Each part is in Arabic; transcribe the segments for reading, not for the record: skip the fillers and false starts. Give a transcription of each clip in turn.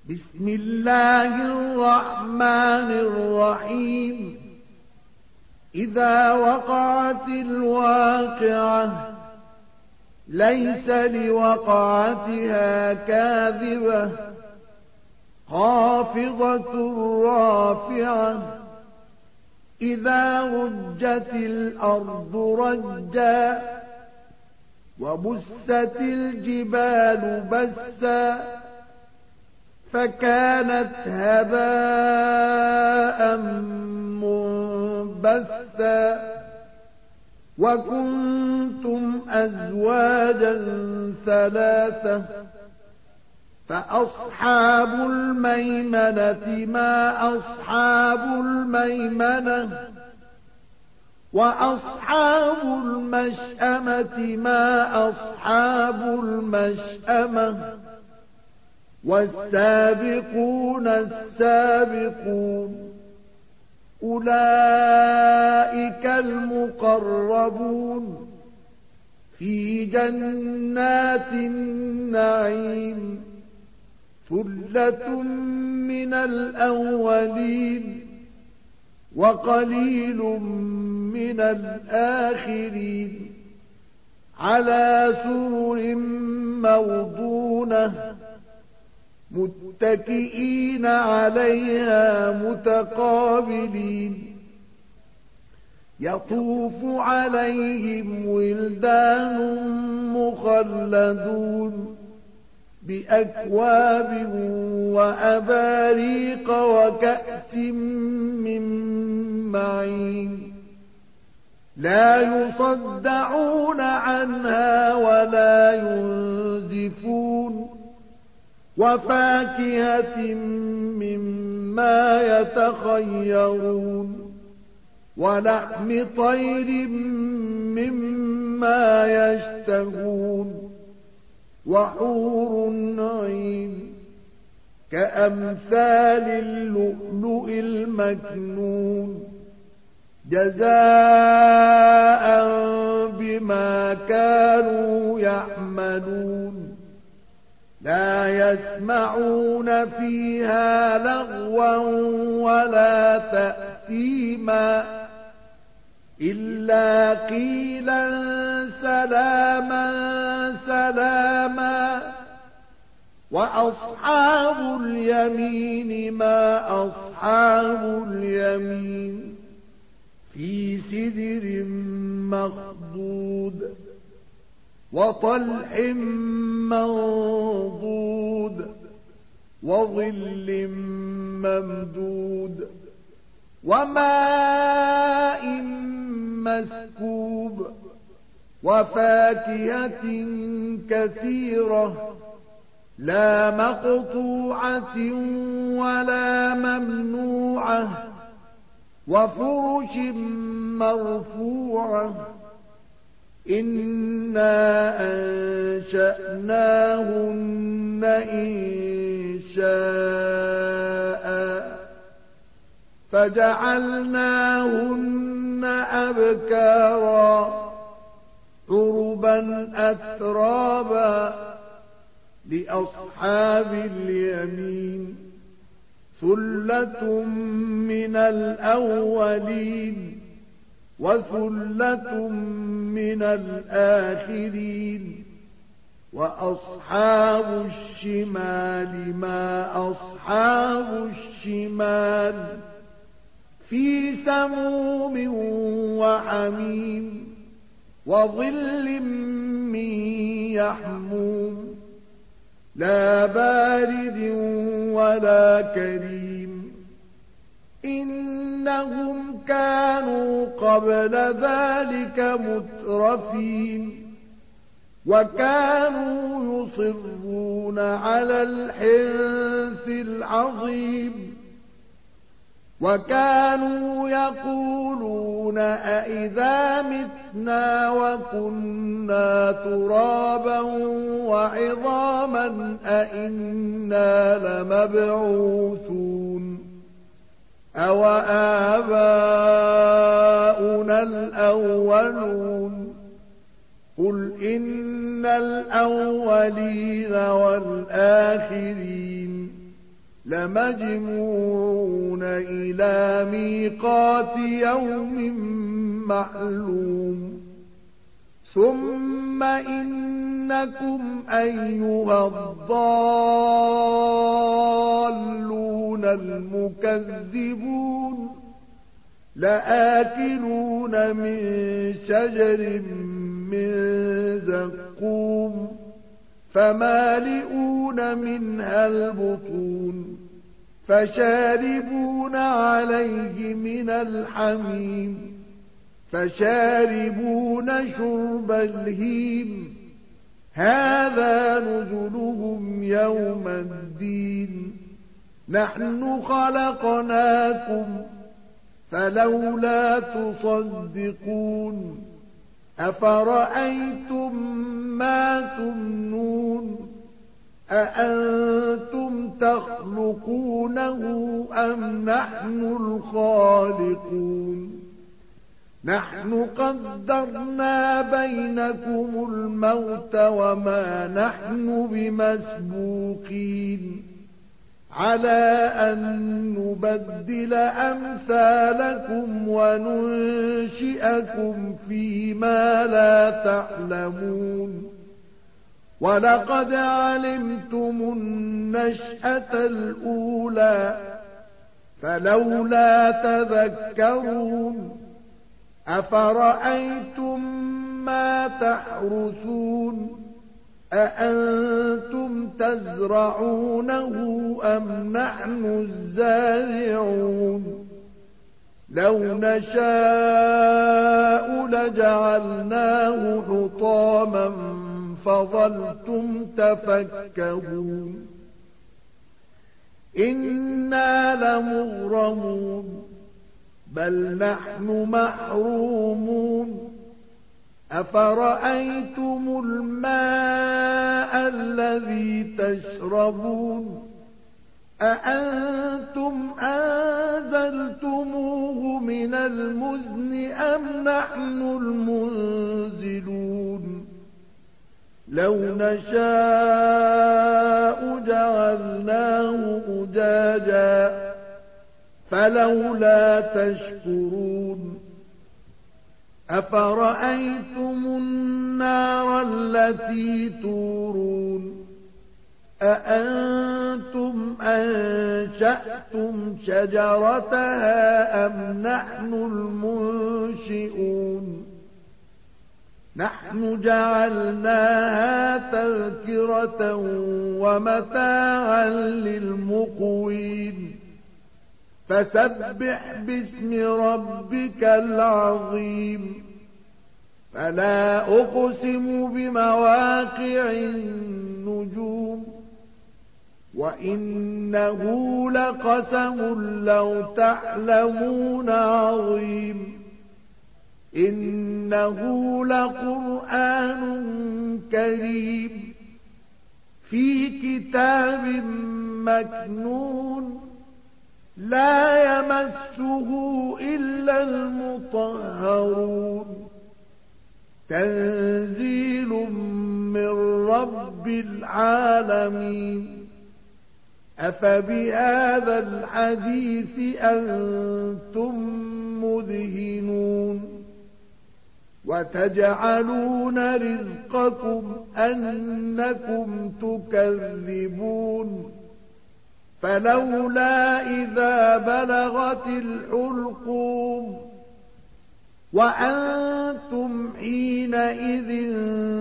بسم الله الرحمن الرحيم إذا وقعت الواقعة ليس لوقعتها كاذبة خافضة رافعة إذا رجت الأرض رجا وبست الجبال بسا فكانت هباء منبثا وكنتم أزواجا ثلاثة فأصحاب الميمنة ما أصحاب الميمنة وأصحاب المشأمة ما أصحاب المشأمة والسابقون السابقون أولئك المقربون في جنات النعيم ثلة من الأولين وقليل من الآخرين على سرر موضونة متكئين عليها متقابلين يطوف عليهم ولدان مخلدون بأكواب وأباريق وكأس من معين لا يصدعون عنها ولا ينزفون وفاكهة مما يتخيرون ولحم طير مما يشتهون وحور عين كأمثال اللؤلؤ المكنون جزاء بما كانوا يعملون لا يسمعون فيها لغوا ولا تأثيما إلا قيلا سلاما سلاما وأصحاب اليمين ما أصحاب اليمين في سدر مخضود وطلح منضود وظل ممدود وماء مسكوب وفاكهة كثيرة لا مقطوعة ولا ممنوعة وفرش مرفوعة إنا أنشأناهن إنشاء فجعلناهن أبكارا عربا أترابا لأصحاب اليمين ثلة من الأولين وثلة من الآخرين وأصحاب الشمال ما أصحاب الشمال في سموم وحميم وظل من يحموم لا بارد ولا كريم إنهم كانوا قبل ذلك مترفين وكانوا يصرون على الحنث العظيم وكانوا يقولون أئذا متنا وكنا ترابا وعظاما أئنا لمبعوثون أو آباؤنا الأولون قل إن الأولين والآخرين لمجموعون إلى ميقات يوم معلوم ثم إنكم أيها الضالون المكذبون لآكلون من شجر من زقوم فمالئون منها البطون فشاربون عليه من الحميم فشاربون شرب الهيم هذا نزلهم يوم الدين نحن خلقناكم فلولا تصدقون أفرأيتم ما تمنون أأنتم تخلقونه أم نحن الخالقون نحن قدرنا بينكم الموت وما نحن بمسبوقين على أن نبدل أمثالكم وننشئكم فيما لا تعلمون ولقد علمتم النشأة الأولى فلولا تذكرون أفرأيتم ما تحرثون أأنتم تزرعونه أم نحن الزارعون لو نشاء لجعلناه حطاما فظلتم تفكهون إنا لمغرمون بل نحن محرومون أفرأيتم الماء الذي تشربون أأنتم أنزلتموه من المزن أم نحن المنزلون لو نشاء جعلناه أجاجا فلولا تشكرون أفرأيتم النار التي تورون أأنتم أنشأتم شجرتها أم نحن المنشئون نحن جعلناها تذكرة ومتاعا للمقوين فسبح باسم ربك العظيم فلا أقسم بمواقع النجوم وإنه لقسم لو تعلمون عظيم إنه لقرآن كريم في كتاب مكنون لا يمسه إلا المطهرون تنزيل من رب العالمين أفبهذا الحديث أنتم مدهنون وتجعلون رزقكم أنكم تكذبون فلولا إذا بلغت الحلقوم وأنتم حينئذ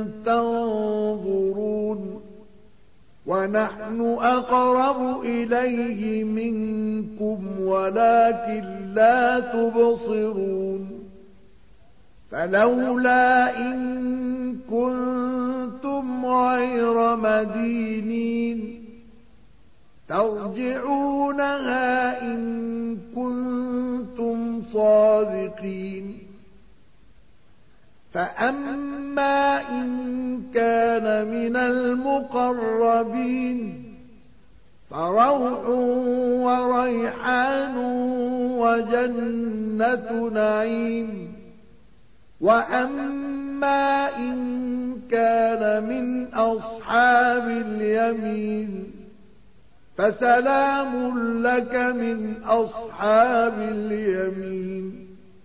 تنظرون ونحن أقرب إليه منكم ولكن لا تبصرون فلولا إن كنتم غير مدينين ترجعونها إن كنتم صادقين فأما إن كان من المقربين فروح وريحان وجنة نعيم وأما إن كان من أصحاب اليمين فسلام لك من أصحاب اليمين.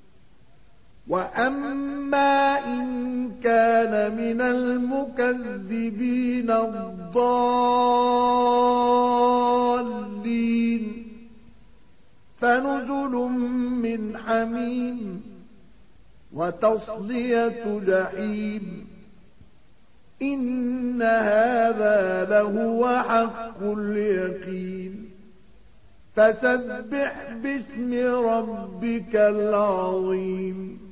وأما إن كان من المكذبين الضالين فنزل من حميم وتصلية جحيم. إن هذا لهو حق اليقين. فسبح باسم ربك العظيم.